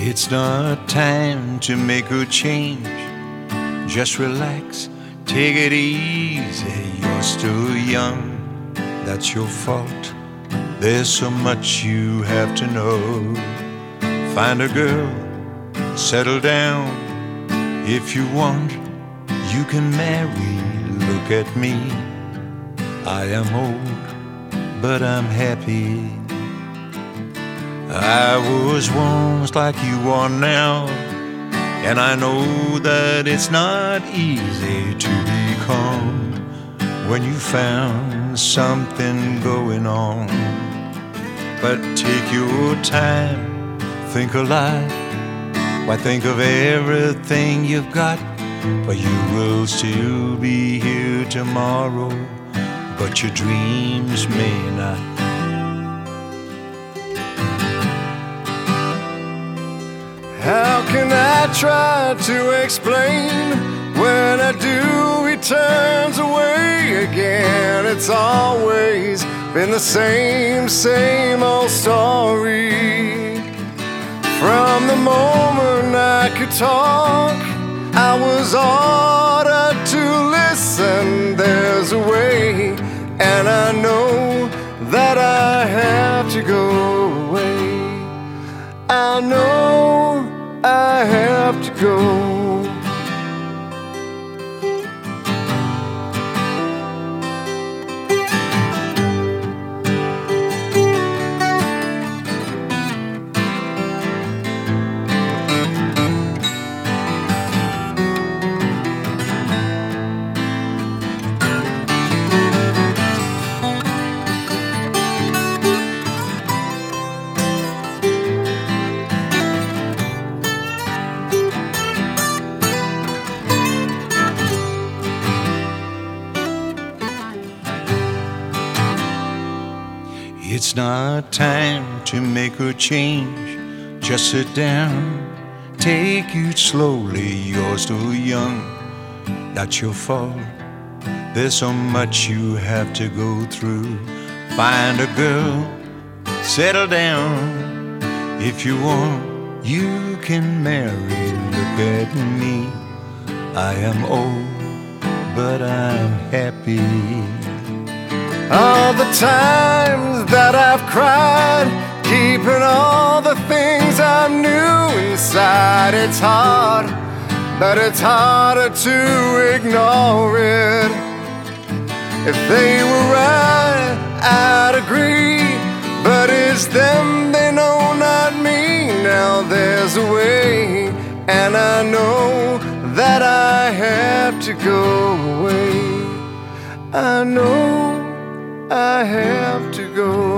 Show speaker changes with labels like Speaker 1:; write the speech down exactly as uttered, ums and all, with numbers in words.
Speaker 1: It's not time to make a change. Just relax, take it easy. You're still young, that's your fault. There's so much you have to know. Find a girl, settle down. If you want, you can marry. Look at me, I am old, but I'm happy. I was once like you are now, and I know that it's not easy to be calm when you found something going on. But take your time, think a lot. Why, think of everything you've got. For you will still be here tomorrow, but your dreams may not.
Speaker 2: How can I try to explain? When I do, he turns away again. It's always been the same, same old story. From the moment I could talk, I was ordered to listen. There's a way, and I know that I have to go away. I know I have to go.
Speaker 1: It's not time to make a change. Just sit down, take it slowly. You're still young, not your fault. There's so much you have to go through. Find a girl, settle down. If you want, you can marry. Look at me, I am old, but I'm happy.
Speaker 2: All the times that I've cried, keeping all the things I knew inside. It's hard, but it's harder to ignore it. If they were right, I'd agree, but it's them, they know, not me. Now there's a way, and I know that I have to go away. I know I have to go.